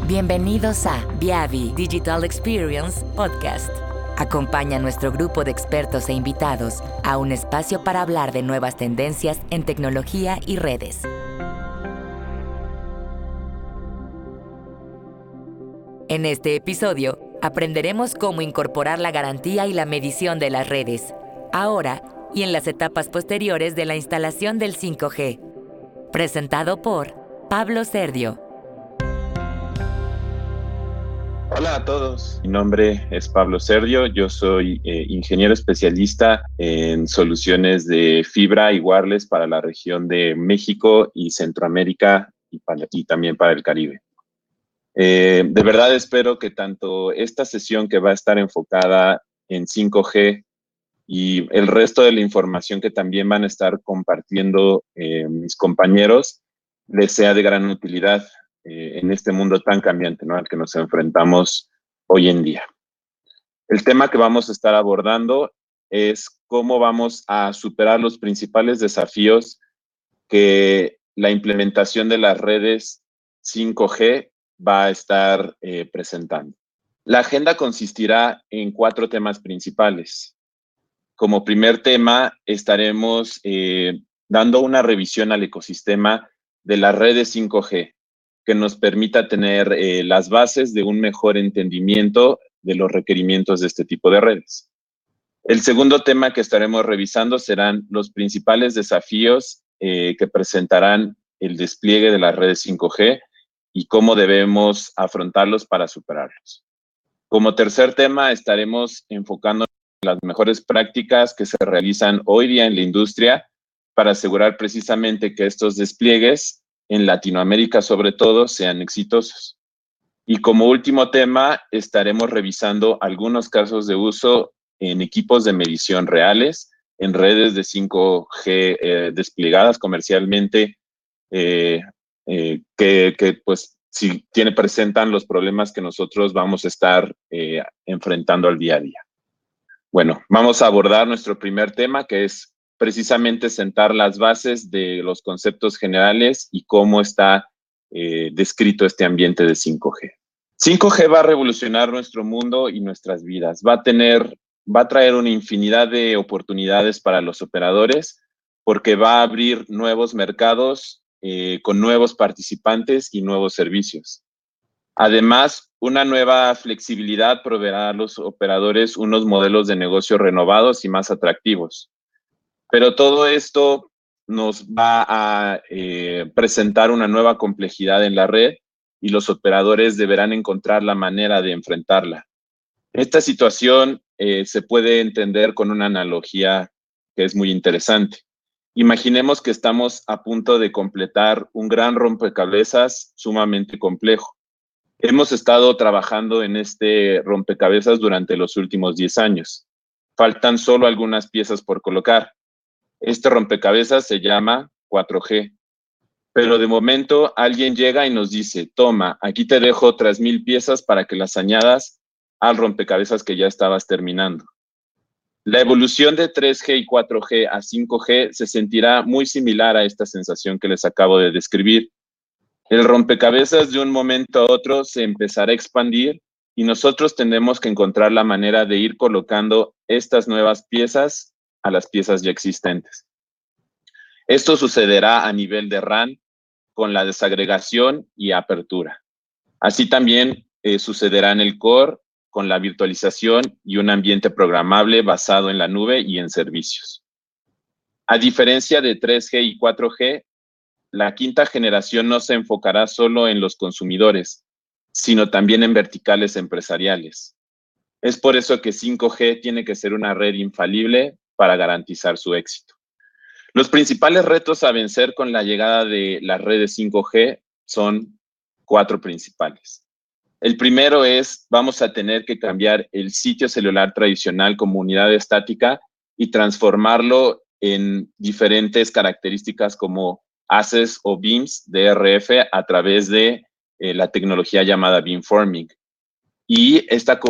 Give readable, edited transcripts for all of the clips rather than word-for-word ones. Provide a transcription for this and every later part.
Bienvenidos a Viavi Digital Experience Podcast. Acompaña a nuestro grupo de expertos e invitados a un espacio para hablar de nuevas tendencias en tecnología y redes. En este episodio, aprenderemos cómo incorporar la garantía y la medición de las redes, ahora y en las etapas posteriores de la instalación del 5G. Presentado por Pablo Serdio. Hola a todos, mi nombre es Pablo Serdio, yo soy ingeniero especialista en soluciones de fibra y wireless para la región de México y Centroamérica y también para el Caribe. De verdad espero que tanto esta sesión que va a estar enfocada en 5G y el resto de la información que también van a estar compartiendo mis compañeros les sea de gran utilidad en este mundo tan cambiante, ¿no?, al que nos enfrentamos hoy en día. El tema que vamos a estar abordando es cómo vamos a superar los principales desafíos que la implementación de las redes 5G va a estar presentando. La agenda consistirá en 4 temas principales. Como primer tema, estaremos dando una revisión al ecosistema de las redes 5G, que nos permita tener las bases de un mejor entendimiento de los requerimientos de este tipo de redes. El segundo tema que estaremos revisando serán los principales desafíos que presentarán el despliegue de las redes 5G y cómo debemos afrontarlos para superarlos. Como tercer tema, estaremos enfocando las mejores prácticas que se realizan hoy día en la industria para asegurar precisamente que estos despliegues en Latinoamérica sobre todo sean exitosos. Y como último tema, estaremos revisando algunos casos de uso en equipos de medición reales, en redes de 5G desplegadas comercialmente, que pues si presentan los problemas que nosotros vamos a estar enfrentando al día a día. Bueno, vamos a abordar nuestro primer tema, que es precisamente sentar las bases de los conceptos generales y cómo está descrito este ambiente de 5G. 5G va a revolucionar nuestro mundo y nuestras vidas. Va a traer una infinidad de oportunidades para los operadores porque va a abrir nuevos mercados con nuevos participantes y nuevos servicios. Además, una nueva flexibilidad proveerá a los operadores unos modelos de negocio renovados y más atractivos. Pero todo esto nos va a presentar una nueva complejidad en la red y los operadores deberán encontrar la manera de enfrentarla. Esta situación se puede entender con una analogía que es muy interesante. Imaginemos que estamos a punto de completar un gran rompecabezas sumamente complejo. Hemos estado trabajando en este rompecabezas durante los últimos 10 años. Faltan solo algunas piezas por colocar. Este rompecabezas se llama 4G. Pero de momento alguien llega y nos dice, toma, aquí te dejo otras 1000 piezas para que las añadas al rompecabezas que ya estabas terminando. La evolución de 3G y 4G a 5G se sentirá muy similar a esta sensación que les acabo de describir. El rompecabezas de un momento a otro se empezará a expandir y nosotros tendremos que encontrar la manera de ir colocando estas nuevas piezas a las piezas ya existentes. Esto sucederá a nivel de RAN con la desagregación y apertura. Así también sucederá en el core con la virtualización y un ambiente programable basado en la nube y en servicios. A diferencia de 3G y 4G, la quinta generación no se enfocará solo en los consumidores, sino también en verticales empresariales. Es por eso que 5G tiene que ser una red infalible para garantizar su éxito. Los principales retos a vencer con la llegada de las redes 5G son 4 principales. El primero es, vamos a tener que cambiar el sitio celular tradicional como unidad estática y transformarlo en diferentes características como ACES o beams de RF a través de la tecnología llamada beamforming. Y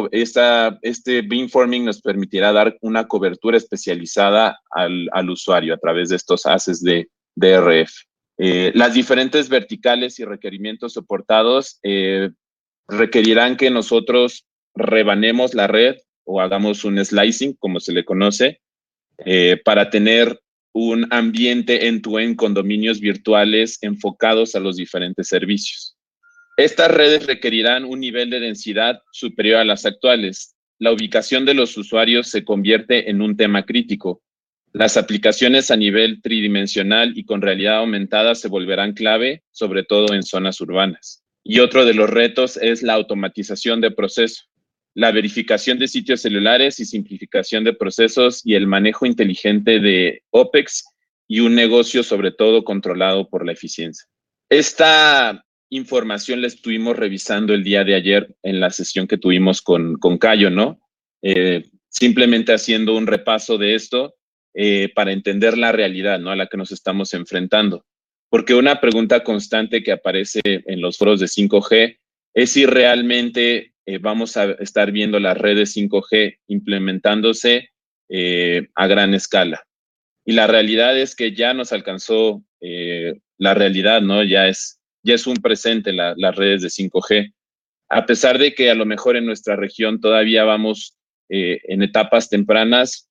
este beamforming nos permitirá dar una cobertura especializada al usuario a través de estos ACES de RF. Las diferentes verticales y requerimientos soportados requerirán que nosotros rebanemos la red o hagamos un slicing, como se le conoce, para tener un ambiente end-to-end con dominios virtuales enfocados a los diferentes servicios. Estas redes requerirán un nivel de densidad superior a las actuales. La ubicación de los usuarios se convierte en un tema crítico. Las aplicaciones a nivel tridimensional y con realidad aumentada se volverán clave, sobre todo en zonas urbanas. Y otro de los retos es la automatización de proceso, la verificación de sitios celulares y simplificación de procesos y el manejo inteligente de OPEX y un negocio sobre todo controlado por la eficiencia. Esta información la estuvimos revisando el día de ayer en la sesión que tuvimos con Cayo, ¿no? Simplemente haciendo un repaso de esto para entender la realidad, ¿no? A la que nos estamos enfrentando. Porque una pregunta constante que aparece en los foros de 5G es si realmente vamos a estar viendo las redes 5G implementándose a gran escala. Y la realidad es que ya nos alcanzó la realidad, ¿no? Ya es un presente las redes de 5G. A pesar de que a lo mejor en nuestra región todavía vamos en etapas tempranas,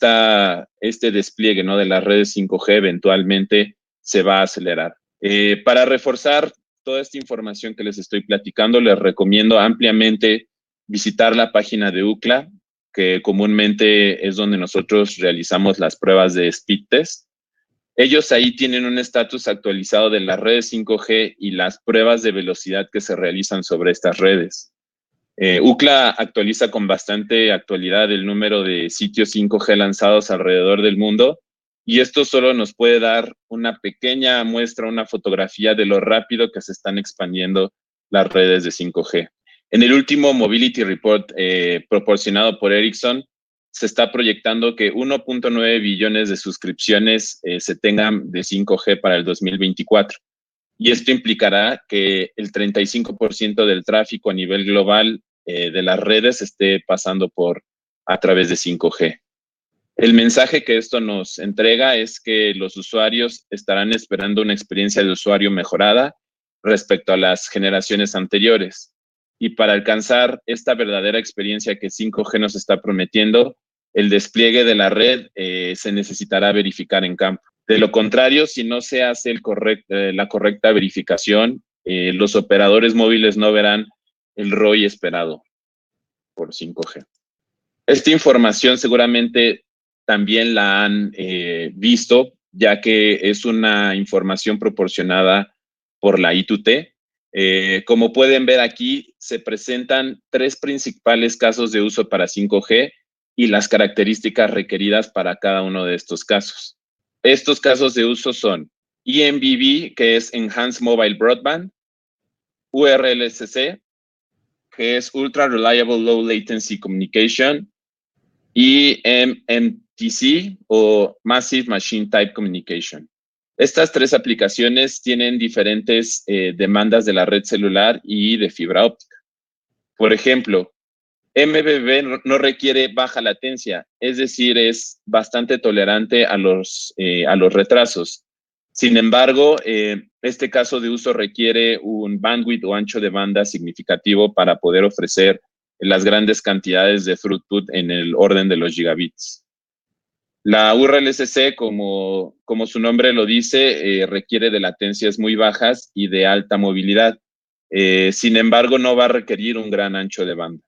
este despliegue, ¿no? De las redes 5G eventualmente se va a acelerar. Para reforzar toda esta información que les estoy platicando, les recomiendo ampliamente visitar la página de UCLA, que comúnmente es donde nosotros realizamos las pruebas de speed test. Ellos ahí tienen un estatus actualizado de las redes 5G y las pruebas de velocidad que se realizan sobre estas redes. UCLA actualiza con bastante actualidad el número de sitios 5G lanzados alrededor del mundo y esto solo nos puede dar una pequeña muestra, una fotografía de lo rápido que se están expandiendo las redes de 5G. En el último Mobility Report proporcionado por Ericsson, se está proyectando que 1.9 billones de suscripciones se tengan de 5G para el 2024. Y esto implicará que el 35% del tráfico a nivel global de las redes esté pasando a través de 5G. El mensaje que esto nos entrega es que los usuarios estarán esperando una experiencia de usuario mejorada respecto a las generaciones anteriores. Y para alcanzar esta verdadera experiencia que 5G nos está prometiendo, el despliegue de la red se necesitará verificar en campo. De lo contrario, si no se hace la correcta verificación, los operadores móviles no verán el ROI esperado por 5G. Esta información seguramente también la han visto, ya que es una información proporcionada por la I2T. Como pueden ver aquí, se presentan 3 principales casos de uso para 5G y las características requeridas para cada uno de estos casos. Estos casos de uso son eMBB, que es Enhanced Mobile Broadband, URLSC, que es Ultra Reliable Low Latency Communication, y MMTC o Massive Machine Type Communication. Estas 3 aplicaciones tienen diferentes demandas de la red celular y de fibra óptica. Por ejemplo, MBB no requiere baja latencia, es decir, es bastante tolerante a los retrasos. Sin embargo, este caso de uso requiere un bandwidth o ancho de banda significativo para poder ofrecer las grandes cantidades de throughput en el orden de los gigabits. La URLSC, como su nombre lo dice, requiere de latencias muy bajas y de alta movilidad. Sin embargo, no va a requerir un gran ancho de banda.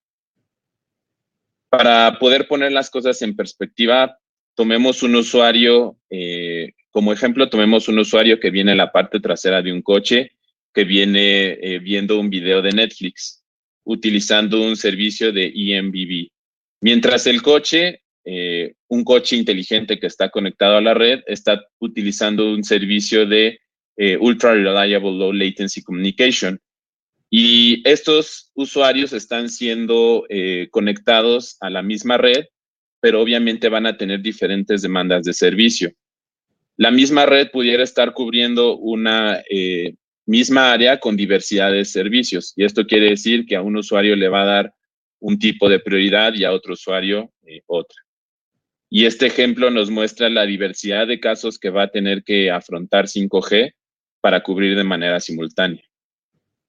Para poder poner las cosas en perspectiva, tomemos un usuario, como ejemplo, tomemos un usuario que viene en la parte trasera de un coche, que viene viendo un video de Netflix, utilizando un servicio de eMBB. Mientras el coche, un coche inteligente que está conectado a la red, está utilizando un servicio de Ultra Reliable Low Latency Communication. Y estos usuarios están siendo conectados a la misma red, pero obviamente van a tener diferentes demandas de servicio. La misma red pudiera estar cubriendo una misma área con diversidad de servicios. Y esto quiere decir que a un usuario le va a dar un tipo de prioridad y a otro usuario otra. Y este ejemplo nos muestra la diversidad de casos que va a tener que afrontar 5G para cubrir de manera simultánea.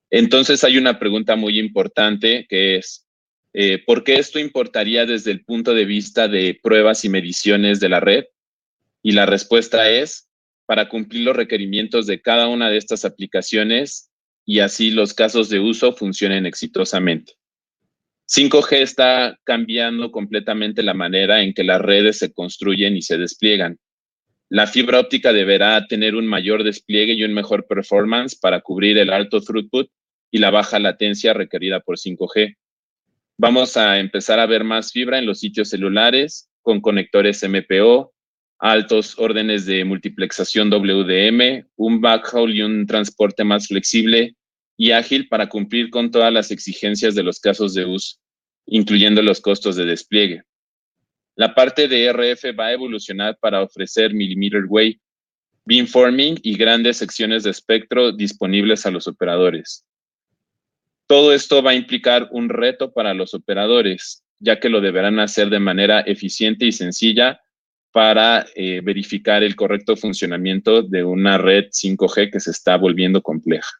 Entonces hay una pregunta muy importante que es, ¿por qué esto importaría desde el punto de vista de pruebas y mediciones de la red? Y la respuesta es para cumplir los requerimientos de cada una de estas aplicaciones y así los casos de uso funcionen exitosamente. 5G está cambiando completamente la manera en que las redes se construyen y se despliegan. La fibra óptica deberá tener un mayor despliegue y un mejor performance para cubrir el alto throughput y la baja latencia requerida por 5G. Vamos a empezar a ver más fibra en los sitios celulares con conectores MPO, altos órdenes de multiplexación WDM, un backhaul y un transporte más flexible y ágil para cumplir con todas las exigencias de los casos de uso, incluyendo los costos de despliegue. La parte de RF va a evolucionar para ofrecer millimeter wave, beamforming y grandes secciones de espectro disponibles a los operadores. Todo esto va a implicar un reto para los operadores, ya que lo deberán hacer de manera eficiente y sencilla para verificar el correcto funcionamiento de una red 5G que se está volviendo compleja.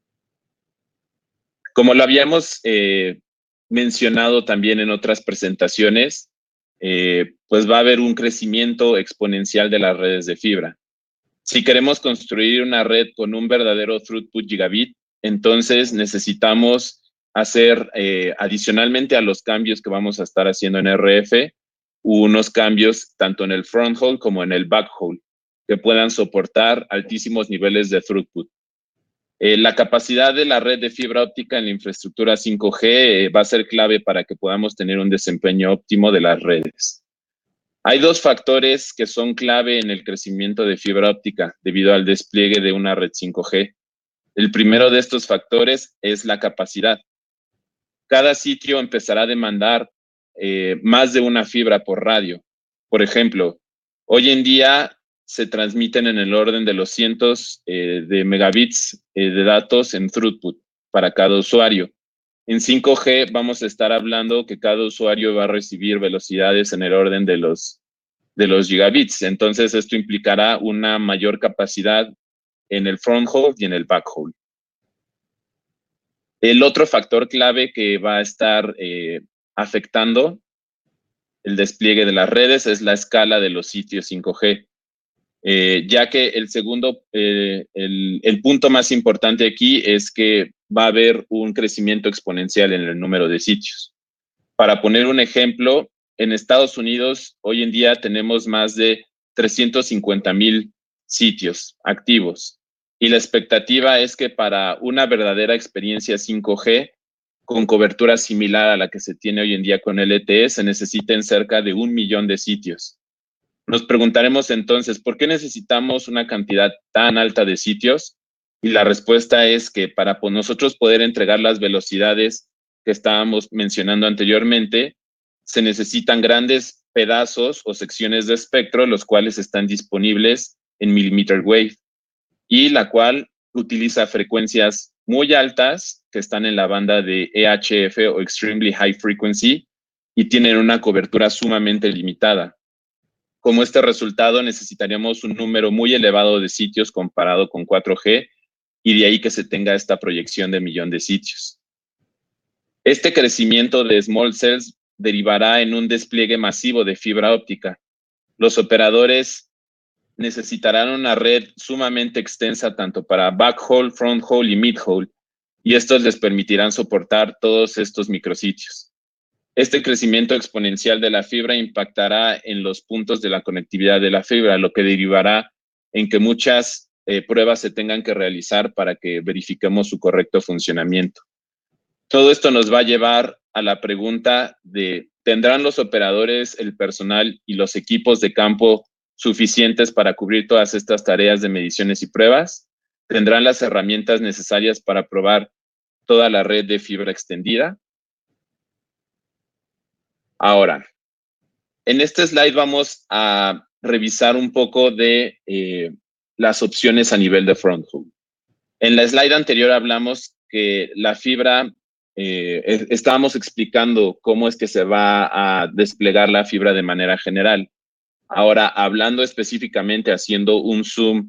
Como lo habíamos mencionado también en otras presentaciones, pues va a haber un crecimiento exponencial de las redes de fibra. Si queremos construir una red con un verdadero throughput gigabit, entonces necesitamos hacer, adicionalmente a los cambios que vamos a estar haciendo en RF, unos cambios tanto en el front haul como en el back haul, que puedan soportar altísimos niveles de throughput. La capacidad de la red de fibra óptica en la infraestructura 5G va a ser clave para que podamos tener un desempeño óptimo de las redes. Hay dos factores que son clave en el crecimiento de fibra óptica debido al despliegue de una red 5G. El primero de estos factores es la capacidad. Cada sitio empezará a demandar más de una fibra por radio. Por ejemplo, hoy en día se transmiten en el orden de los cientos de megabits de datos en throughput para cada usuario. En 5G vamos a estar hablando que cada usuario va a recibir velocidades en el orden de los gigabits. Entonces, esto implicará una mayor capacidad en el front haul y en el back haul. El otro factor clave que va a estar afectando el despliegue de las redes es la escala de los sitios 5G, ya que el punto más importante aquí es que va a haber un crecimiento exponencial en el número de sitios. Para poner un ejemplo, en Estados Unidos hoy en día tenemos más de 350,000 sitios activos y la expectativa es que para una verdadera experiencia 5G con cobertura similar a la que se tiene hoy en día con LTE se necesiten cerca de 1 millón de sitios. Nos preguntaremos entonces, ¿por qué necesitamos una cantidad tan alta de sitios? Y la respuesta es que para nosotros poder entregar las velocidades que estábamos mencionando anteriormente, se necesitan grandes pedazos o secciones de espectro, los cuales están disponibles en millimeter wave, y la cual utiliza frecuencias muy altas que están en la banda de EHF o Extremely High Frequency y tienen una cobertura sumamente limitada. Como este resultado, necesitaríamos un número muy elevado de sitios comparado con 4G y de ahí que se tenga esta proyección de 1 millón de sitios. Este crecimiento de small cells derivará en un despliegue masivo de fibra óptica. Los operadores necesitarán una red sumamente extensa tanto para backhaul, fronthaul y midhaul, y estos les permitirán soportar todos estos micrositios. Este crecimiento exponencial de la fibra impactará en los puntos de la conectividad de la fibra, lo que derivará en que muchas pruebas se tengan que realizar para que verifiquemos su correcto funcionamiento. Todo esto nos va a llevar a la pregunta de, ¿tendrán los operadores, el personal y los equipos de campo suficientes para cubrir todas estas tareas de mediciones y pruebas? ¿Tendrán las herramientas necesarias para probar toda la red de fibra extendida? Ahora, en este slide vamos a revisar un poco de las opciones a nivel de front haul. En la slide anterior hablamos que la fibra, estábamos explicando cómo es que se va a desplegar la fibra de manera general. Ahora, hablando específicamente, haciendo un zoom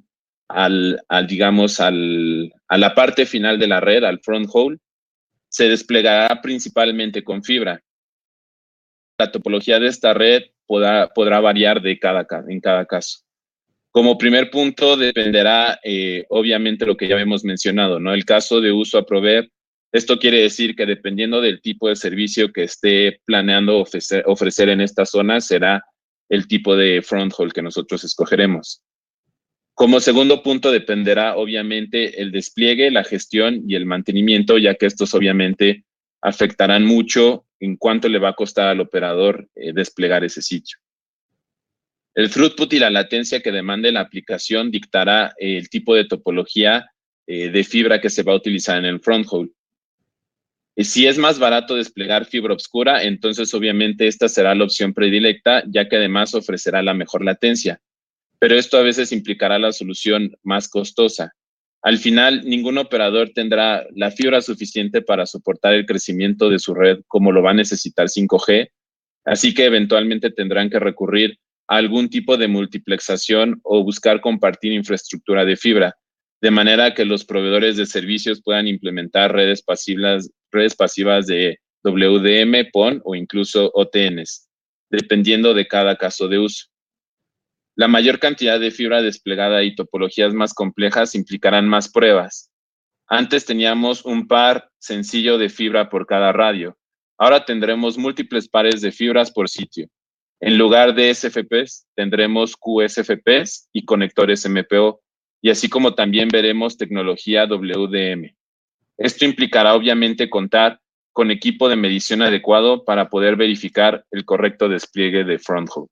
digamos, a la parte final de la red, al front haul, se desplegará principalmente con fibra. La topología de esta red podrá variar en cada caso. Como primer punto dependerá, obviamente, lo que ya hemos mencionado, ¿no? El caso de uso a proveer. Esto quiere decir que dependiendo del tipo de servicio que esté planeando ofrecer en esta zona, será el tipo de front haul que nosotros escogeremos. Como segundo punto dependerá, obviamente, el despliegue, la gestión y el mantenimiento, ya que estos obviamente afectarán mucho en cuánto le va a costar al operador desplegar ese sitio. El throughput y la latencia que demande la aplicación dictará el tipo de topología de fibra que se va a utilizar en el front haul. Si es más barato desplegar fibra oscura, entonces obviamente esta será la opción predilecta, ya que además ofrecerá la mejor latencia. Pero esto a veces implicará la solución más costosa. Al final, ningún operador tendrá la fibra suficiente para soportar el crecimiento de su red como lo va a necesitar 5G, así que eventualmente tendrán que recurrir a algún tipo de multiplexación o buscar compartir infraestructura de fibra, de manera que los proveedores de servicios puedan implementar redes pasivas de WDM, PON o incluso OTNs, dependiendo de cada caso de uso. La mayor cantidad de fibra desplegada y topologías más complejas implicarán más pruebas. Antes teníamos un par sencillo de fibra por cada radio. Ahora tendremos múltiples pares de fibras por sitio. En lugar de SFPs, tendremos QSFPs y conectores MPO, y así como también veremos tecnología WDM. Esto implicará obviamente contar con equipo de medición adecuado para poder verificar el correcto despliegue de front haul.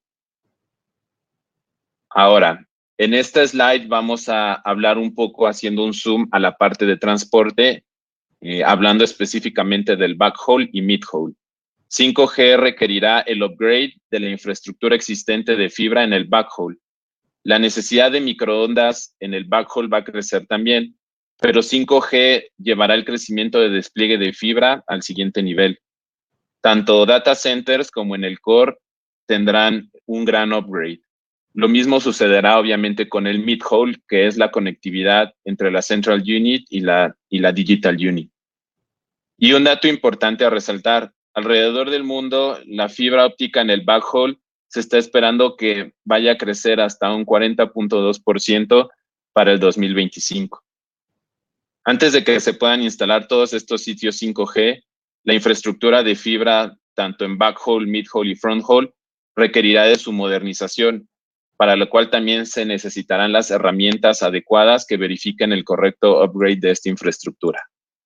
Ahora, en esta slide vamos a hablar un poco haciendo un zoom a la parte de transporte, hablando específicamente del backhaul y midhaul. 5G requerirá el upgrade de la infraestructura existente de fibra en el backhaul. La necesidad de microondas en el backhaul va a crecer también, pero 5G llevará el crecimiento de despliegue de fibra al siguiente nivel. Tanto data centers como en el core tendrán un gran upgrade. Lo mismo sucederá obviamente con el midhaul, que es la conectividad entre la Central Unit y la Digital Unit. Y un dato importante a resaltar, alrededor del mundo, la fibra óptica en el backhaul se está esperando que vaya a crecer hasta un 40.2% para el 2025. Antes de que se puedan instalar todos estos sitios 5G, la infraestructura de fibra, tanto en backhaul, midhaul y fronthaul, requerirá de su modernización, para lo cual también se necesitarán las herramientas adecuadas que verifiquen el correcto upgrade de esta infraestructura.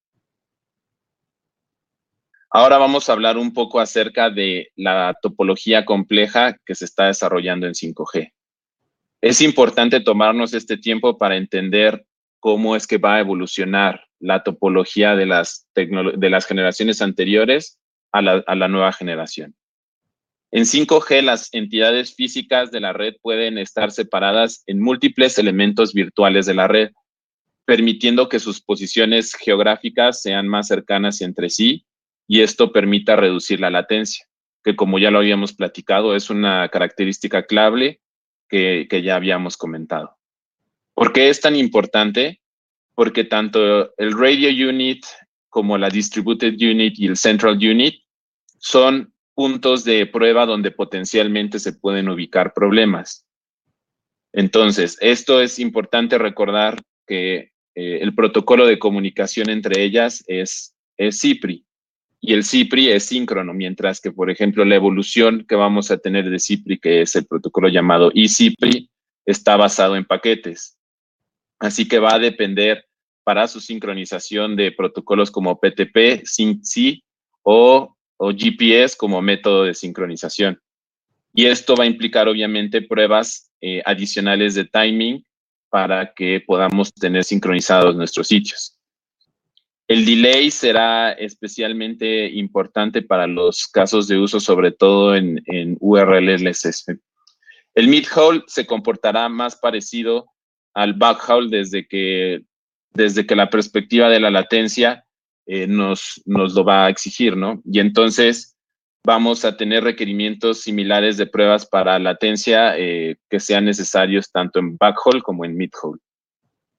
Ahora vamos a hablar un poco acerca de la topología compleja que se está desarrollando en 5G. Es importante tomarnos este tiempo para entender cómo es que va a evolucionar la topología de las generaciones anteriores a la nueva generación. En 5G, las entidades físicas de la red pueden estar separadas en múltiples elementos virtuales de la red, permitiendo que sus posiciones geográficas sean más cercanas entre sí, y esto permita reducir la latencia, que como ya lo habíamos platicado, es una característica clave que ya habíamos comentado. ¿Por qué es tan importante? Porque tanto el Radio Unit como la Distributed Unit y el Central Unit son puntos de prueba donde potencialmente se pueden ubicar problemas. Entonces, esto es importante recordar que el protocolo de comunicación entre ellas es CIPRI, y el CIPRI es síncrono, mientras que, por ejemplo, la evolución que vamos a tener de CIPRI, que es el protocolo llamado eCIPRI, está basado en paquetes. Así que va a depender para su sincronización de protocolos como PTP, SYNC o GPS como método de sincronización. Y esto va a implicar, obviamente, pruebas adicionales de timing para que podamos tener sincronizados nuestros sitios. El delay será especialmente importante para los casos de uso, sobre todo en URLs. El midhaul se comportará más parecido al backhaul desde que la perspectiva de la latencia nos lo va a exigir, ¿no? Y entonces vamos a tener requerimientos similares de pruebas para latencia que sean necesarios tanto en backhaul como en midhaul.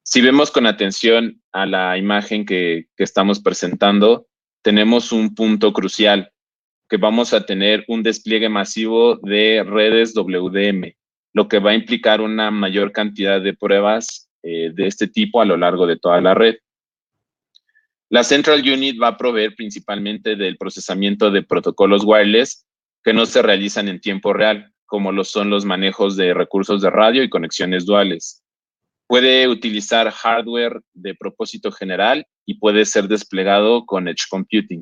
Si vemos con atención a la imagen que estamos presentando, tenemos un punto crucial, que vamos a tener un despliegue masivo de redes WDM, lo que va a implicar una mayor cantidad de pruebas de este tipo a lo largo de toda la red. La Central Unit va a proveer principalmente del procesamiento de protocolos wireless que no se realizan en tiempo real, como lo son los manejos de recursos de radio y conexiones duales. Puede utilizar hardware de propósito general y puede ser desplegado con Edge Computing.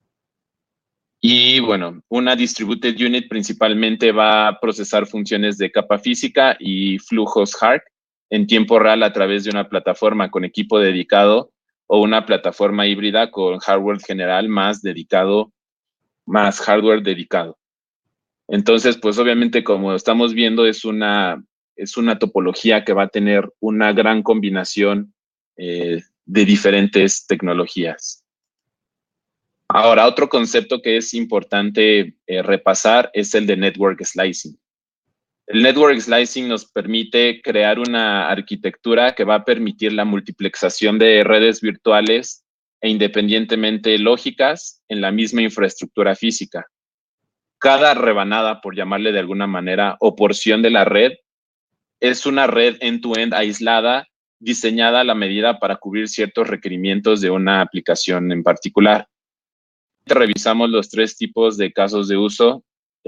Y bueno, una Distributed Unit principalmente va a procesar funciones de capa física y flujos HARC en tiempo real a través de una plataforma con equipo dedicado o una plataforma híbrida con hardware general más hardware dedicado. Entonces, pues obviamente, como estamos viendo, es una topología que va a tener una gran combinación de diferentes tecnologías. Ahora, otro concepto que es importante repasar es el de Network Slicing. El Network Slicing nos permite crear una arquitectura que va a permitir la multiplexación de redes virtuales e independientemente lógicas en la misma infraestructura física. Cada rebanada, por llamarle de alguna manera, o porción de la red, es una red end-to-end aislada, diseñada a la medida para cubrir ciertos requerimientos de una aplicación en particular. Revisamos los 3 tipos de casos de uso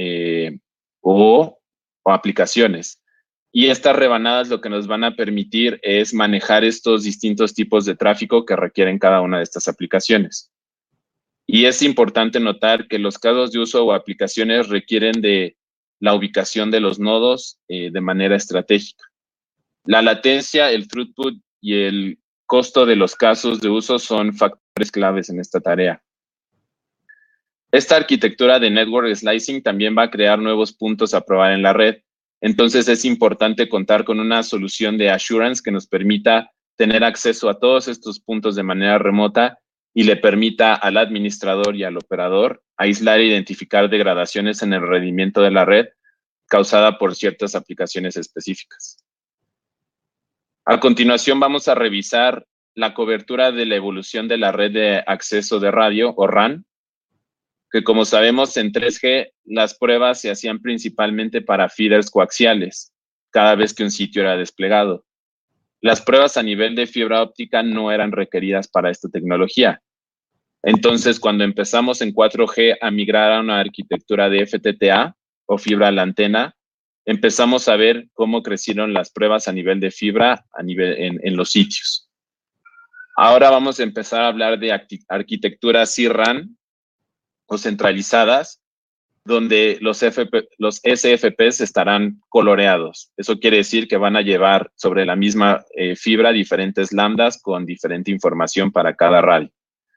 o aplicaciones. Y estas rebanadas lo que nos van a permitir es manejar estos distintos tipos de tráfico que requieren cada una de estas aplicaciones. Y es importante notar que los casos de uso o aplicaciones requieren de la ubicación de los nodos de manera estratégica. La latencia, el throughput y el costo de los casos de uso son factores claves en esta tarea. Esta arquitectura de Network Slicing también va a crear nuevos puntos a probar en la red. Entonces es importante contar con una solución de assurance que nos permita tener acceso a todos estos puntos de manera remota y le permita al administrador y al operador aislar e identificar degradaciones en el rendimiento de la red causada por ciertas aplicaciones específicas. A continuación vamos a revisar la cobertura de la evolución de la red de acceso de radio o RAN, que como sabemos en 3G las pruebas se hacían principalmente para feeders coaxiales, cada vez que un sitio era desplegado. Las pruebas a nivel de fibra óptica no eran requeridas para esta tecnología. Entonces, cuando empezamos en 4G a migrar a una arquitectura de FTTA o fibra a la antena, empezamos a ver cómo crecieron las pruebas a nivel de fibra en los sitios. Ahora vamos a empezar a hablar de arquitecturas C-RAN o centralizadas, donde los SFPs estarán coloreados. Eso quiere decir que van a llevar sobre la misma fibra diferentes lambdas con diferente información para cada radio.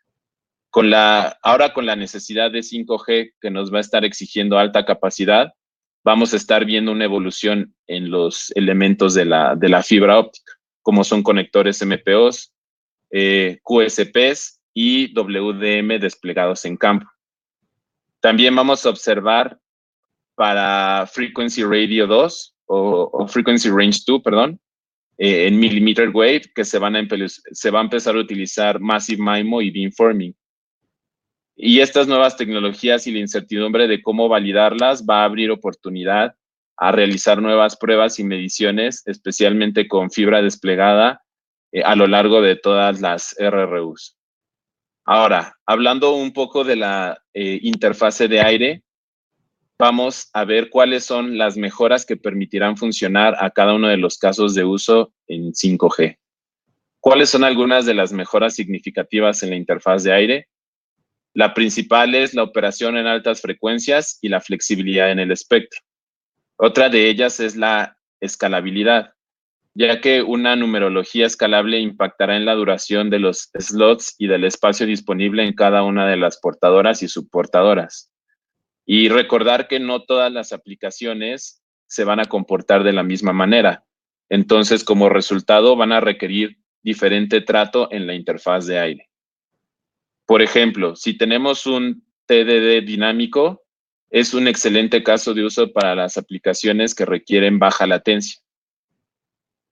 Ahora con la necesidad de 5G que nos va a estar exigiendo alta capacidad, vamos a estar viendo una evolución en los elementos de la fibra óptica, como son conectores MPOs, QSPs y WDM desplegados en campo. También vamos a observar para Frequency Radio 2 o Frequency Range 2, perdón, en Millimeter Wave, que se va a empezar a utilizar Massive MIMO y Beamforming. Y estas nuevas tecnologías y la incertidumbre de cómo validarlas va a abrir oportunidad a realizar nuevas pruebas y mediciones, especialmente con fibra desplegada a lo largo de todas las RRUs. Ahora, hablando un poco de la interfase de aire, vamos a ver cuáles son las mejoras que permitirán funcionar a cada uno de los casos de uso en 5G. ¿Cuáles son algunas de las mejoras significativas en la interfaz de aire? La principal es la operación en altas frecuencias y la flexibilidad en el espectro. Otra de ellas es la escalabilidad, ya que una numerología escalable impactará en la duración de los slots y del espacio disponible en cada una de las portadoras y subportadoras. Y recordar que no todas las aplicaciones se van a comportar de la misma manera. Entonces, como resultado, van a requerir diferente trato en la interfaz de aire. Por ejemplo, si tenemos un TDD dinámico, es un excelente caso de uso para las aplicaciones que requieren baja latencia.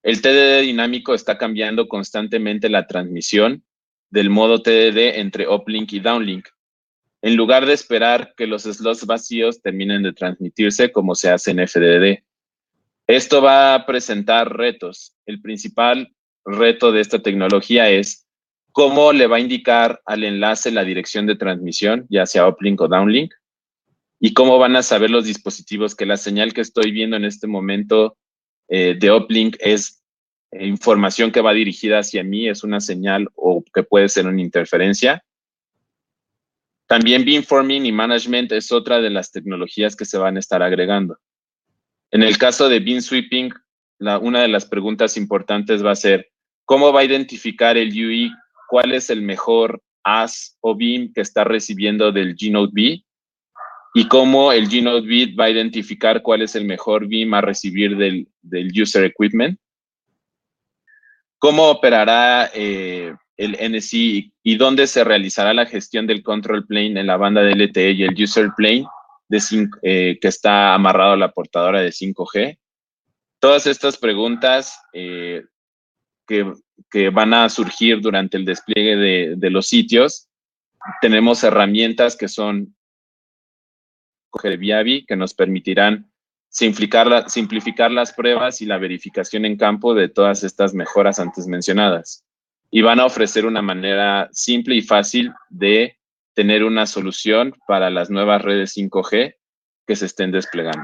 El TDD dinámico está cambiando constantemente la transmisión del modo TDD entre uplink y downlink, en lugar de esperar que los slots vacíos terminen de transmitirse como se hace en FDD. Esto va a presentar retos. El principal reto de esta tecnología es cómo le va a indicar al enlace la dirección de transmisión, ya sea uplink o downlink, y cómo van a saber los dispositivos que la señal que estoy viendo en este momento de uplink es información que va dirigida hacia mí, es una señal o que puede ser una interferencia. También beamforming y management es otra de las tecnologías que se van a estar agregando. En el caso de beam sweeping, una de las preguntas importantes va a ser, ¿cómo va a identificar el UI cuál es el mejor AS o beam que está recibiendo del G-Node B? Y cómo el G-Node B va a identificar cuál es el mejor beam a recibir del user equipment. ¿Cómo operará el NSI y dónde se realizará la gestión del control plane en la banda de LTE y el user plane que está amarrado a la portadora de 5G? Todas estas preguntas que van a surgir durante el despliegue de los sitios, tenemos herramientas que son Viavi, que nos permitirán simplificar las pruebas y la verificación en campo de todas estas mejoras antes mencionadas. Y van a ofrecer una manera simple y fácil de tener una solución para las nuevas redes 5G que se estén desplegando.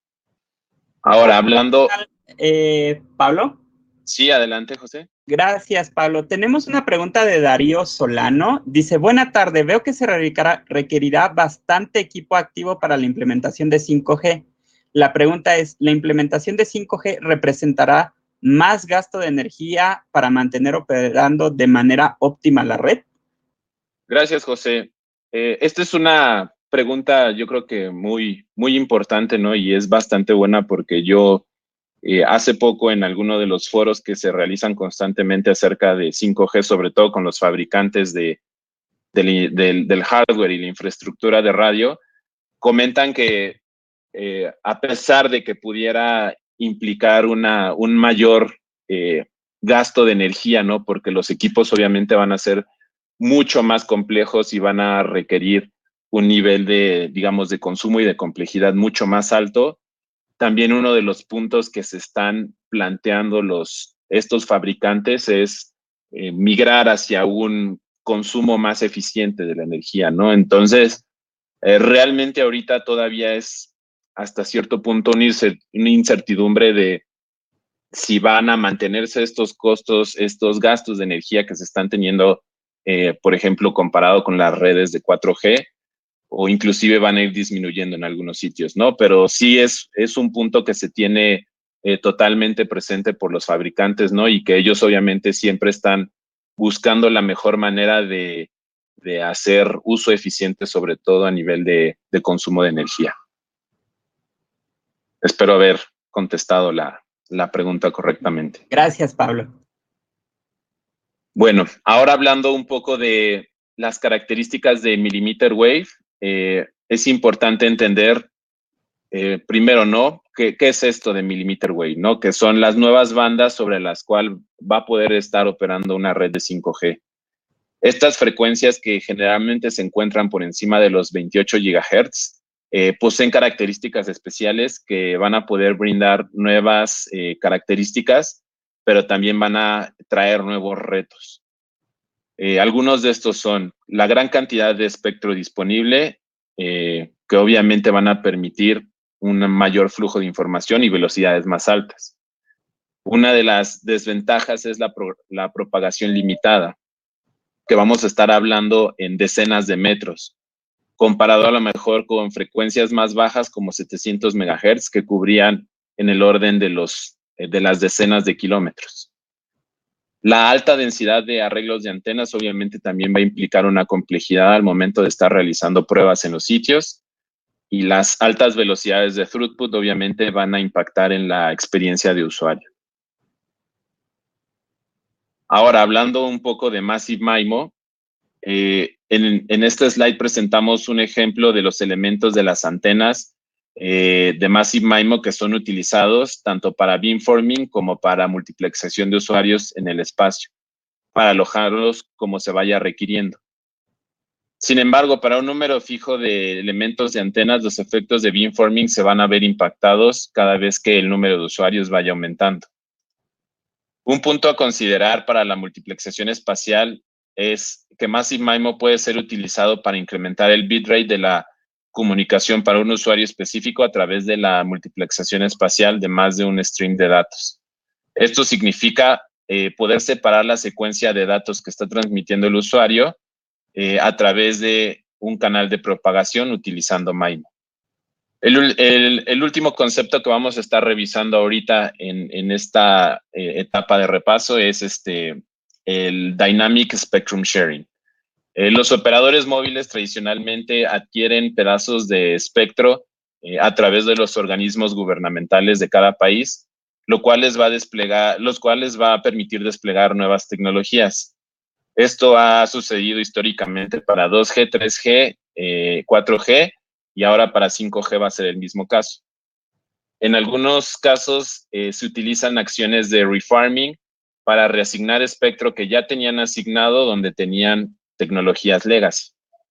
Ahora, hablando... Pablo. Sí, adelante, José. Gracias, Pablo. Tenemos una pregunta de Darío Solano. Dice, buena tarde, veo que se requerirá bastante equipo activo para la implementación de 5G. La pregunta es, ¿la implementación de 5G representará más gasto de energía para mantener operando de manera óptima la red? Gracias, José. Esta es una pregunta, yo creo que muy, muy importante, ¿no? Y es bastante buena porque yo hace poco en alguno de los foros que se realizan constantemente acerca de 5G, sobre todo con los fabricantes del hardware y la infraestructura de radio, comentan que a pesar de que pudiera implicar un mayor gasto de energía, ¿no? Porque los equipos obviamente van a ser mucho más complejos y van a requerir un nivel de, digamos, de consumo y de complejidad mucho más alto. También uno de los puntos que se están planteando estos fabricantes es migrar hacia un consumo más eficiente de la energía, ¿no? Entonces, realmente ahorita todavía es hasta cierto punto una incertidumbre de si van a mantenerse estos costos, estos gastos de energía que se están teniendo, por ejemplo, comparado con las redes de 4G, o inclusive van a ir disminuyendo en algunos sitios, ¿no? Pero sí es un punto que se tiene totalmente presente por los fabricantes, ¿no? Y que ellos obviamente siempre están buscando la mejor manera de hacer uso eficiente, sobre todo a nivel de consumo de energía. Espero haber contestado la pregunta correctamente. Gracias, Pablo. Bueno, ahora hablando un poco de las características de millimeter wave, es importante entender primero, ¿no? ¿Qué es esto de millimeter wave, ¿no? Que son las nuevas bandas sobre las cuales va a poder estar operando una red de 5G. Estas frecuencias que generalmente se encuentran por encima de los 28 GHz poseen características especiales que van a poder brindar nuevas características, pero también van a traer nuevos retos. Algunos de estos son la gran cantidad de espectro disponible, que obviamente van a permitir un mayor flujo de información y velocidades más altas. Una de las desventajas es la propagación limitada, que vamos a estar hablando en decenas de metros, comparado a lo mejor con frecuencias más bajas como 700 MHz que cubrían en el orden de las decenas de kilómetros. La alta densidad de arreglos de antenas obviamente también va a implicar una complejidad al momento de estar realizando pruebas en los sitios, y las altas velocidades de throughput obviamente van a impactar en la experiencia de usuario. Ahora, hablando un poco de Massive MIMO, en este slide presentamos un ejemplo de los elementos de las antenas de Massive MIMO que son utilizados tanto para beamforming como para multiplexación de usuarios en el espacio, para alojarlos como se vaya requiriendo. Sin embargo, para un número fijo de elementos de antenas, los efectos de beamforming se van a ver impactados cada vez que el número de usuarios vaya aumentando. Un punto a considerar para la multiplexación espacial es que Massive MIMO puede ser utilizado para incrementar el bitrate de la comunicación para un usuario específico a través de la multiplexación espacial de más de un stream de datos. Esto significa poder separar la secuencia de datos que está transmitiendo el usuario a través de un canal de propagación utilizando MIMO. El último concepto que vamos a estar revisando ahorita en esta etapa de repaso es el Dynamic Spectrum Sharing. Los operadores móviles tradicionalmente adquieren pedazos de espectro a través de los organismos gubernamentales de cada país, los cuales va a permitir desplegar nuevas tecnologías. Esto ha sucedido históricamente para 2G, 3G, 4G y ahora para 5G va a ser el mismo caso. En algunos casos se utilizan acciones de refarming para reasignar espectro que ya tenían asignado donde tenían tecnologías legacy.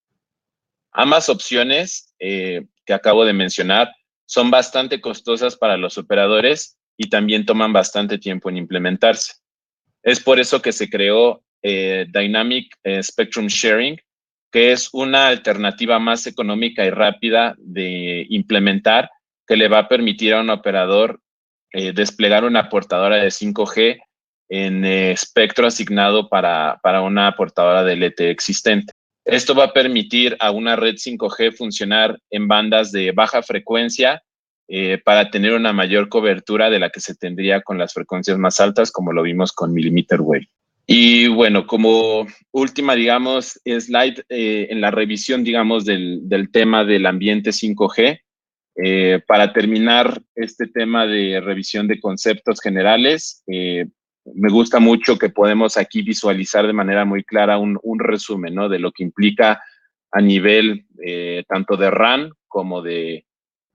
Ambas opciones que acabo de mencionar son bastante costosas para los operadores y también toman bastante tiempo en implementarse. Es por eso que se creó Dynamic Spectrum Sharing, que es una alternativa más económica y rápida de implementar, que le va a permitir a un operador desplegar una portadora de 5G en espectro asignado para una portadora de LTE existente. Esto va a permitir a una red 5G funcionar en bandas de baja frecuencia para tener una mayor cobertura de la que se tendría con las frecuencias más altas, como lo vimos con millimeter wave. Y bueno, como última, digamos, slide en la revisión, digamos, del tema del ambiente 5G, para terminar este tema de revisión de conceptos generales, me gusta mucho que podemos aquí visualizar de manera muy clara un resumen, ¿no?, de lo que implica a nivel tanto de RAN como de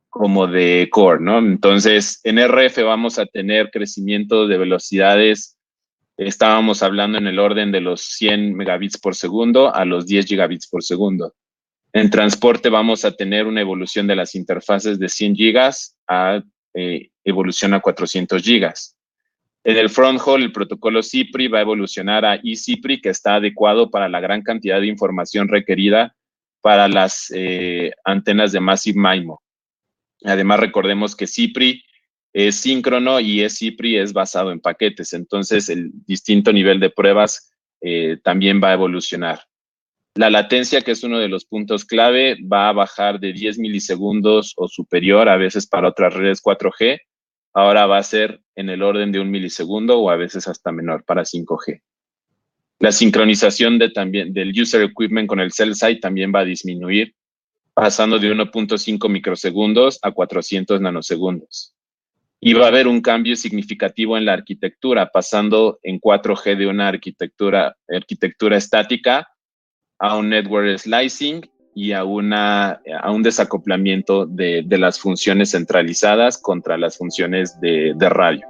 core, ¿no? Entonces, en RF vamos a tener crecimiento de velocidades, estábamos hablando en el orden de los 100 megabits por segundo a los 10 gigabits por segundo. En transporte vamos a tener una evolución de las interfaces de 100 gigas a evolución a 400 gigas. En el front haul, el protocolo CPRI va a evolucionar a eCPRI, que está adecuado para la gran cantidad de información requerida para las antenas de Massive MIMO. Además, recordemos que CPRI es síncrono y eCPRI es basado en paquetes. Entonces, el distinto nivel de pruebas también va a evolucionar. La latencia, que es uno de los puntos clave, va a bajar de 10 milisegundos o superior, a veces para otras redes 4G. Ahora va a ser en el orden de 1 milisegundo o a veces hasta menor para 5G. La sincronización del user equipment con el cell site también va a disminuir, pasando de 1.5 microsegundos a 400 nanosegundos. Y va a haber un cambio significativo en la arquitectura, pasando en 4G de una arquitectura estática a un network slicing y a un desacoplamiento de las funciones centralizadas contra las funciones de radio.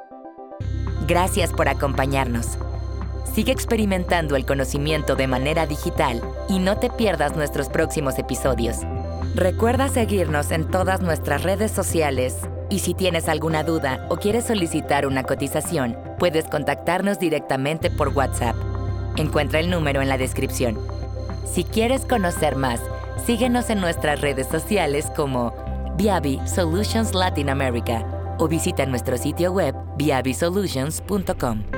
Gracias por acompañarnos. Sigue experimentando el conocimiento de manera digital y no te pierdas nuestros próximos episodios. Recuerda seguirnos en todas nuestras redes sociales y si tienes alguna duda o quieres solicitar una cotización, puedes contactarnos directamente por WhatsApp. Encuentra el número en la descripción. Si quieres conocer más, síguenos en nuestras redes sociales como Viavi Solutions Latin America o visita nuestro sitio web viavisolutions.com.